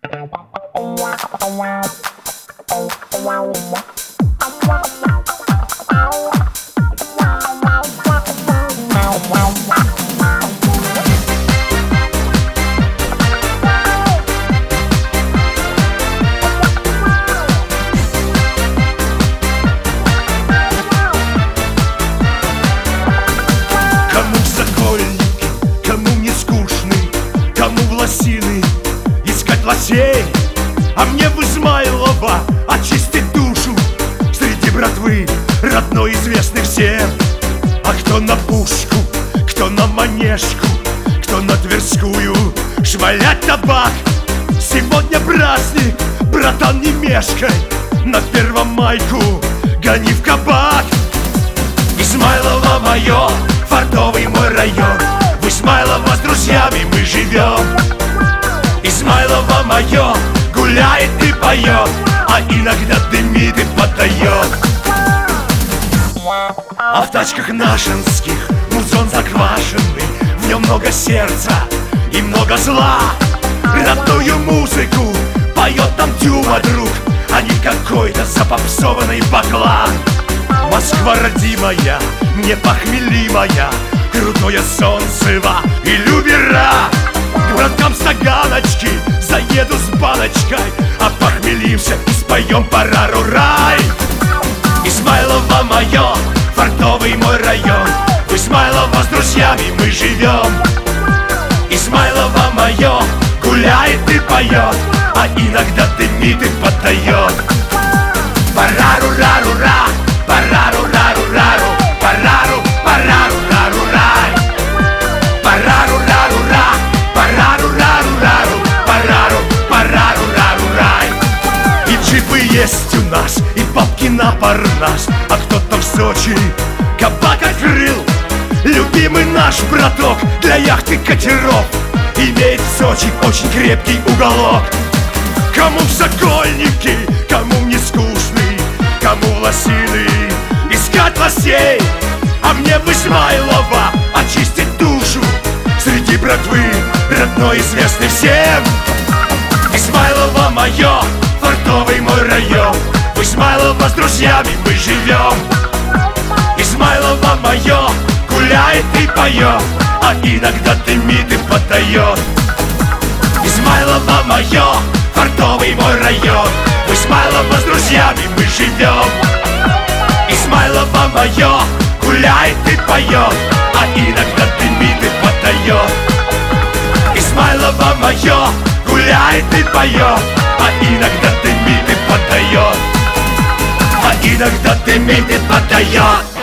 Искать лосей, а мне в Измайлово очистить душу среди братвы родной, известный всем. А кто на пушку, кто на манежку, кто на Тверскую швалять табак. Сегодня праздник, братан, не мешкай, на Первомайку гони в кабак. Измайлово мое, фартовый мой район, в Измайлово с друзьями мы живем. Измайлово мое, гуляет и поет, а иногда дымит и подает. А в тачках нашинских музон заквашенный, в нем много сердца и много зла. Родную музыку поет там Тюма, друг, а не какой-то запопсованный баклан. Москва родимая, непохмелимая, крутое Солнцево и Любера. К браткам с Таганочки заеду с баночкой, опохмелимся и споем «Парарурай». Измайлово мое, фартовый мой район, в Измайлово с друзьями мы живем. Измайлово мое, гуляет и поет, а иногда дымит и поддает. Парару-рару-ра, парару-рару-рару, парару, парару-рару-рай. Парару-рару-ра, парару-рару-рару, парару, парару-рару-рай. И джипы есть у нас, и бабки на парнас, а кто-то в Сочи кабак открыл. Любимый наш браток для яхты катеров имеет в Сочи очень крепкий уголок. Кому в Сокольники, кому не скучный, кому в Лосины искать лосей, а мне в Измайлово очистить душу среди братвы родной, известный всем. Измайлово мое, фартовый мой район, в Измайлово с друзьями мы живем. Измайлово мое, гуляет и поет, а иногда дымит и поддает. Измайлово мое, фартовый мой район, в Измайлово с друзьями мы живем. Измайлово мое, гуляет и поет, а иногда дымит и поддает. Измайлово мое, гуляет и поет, а иногда дымит и поддает. А иногда дымит и поддает.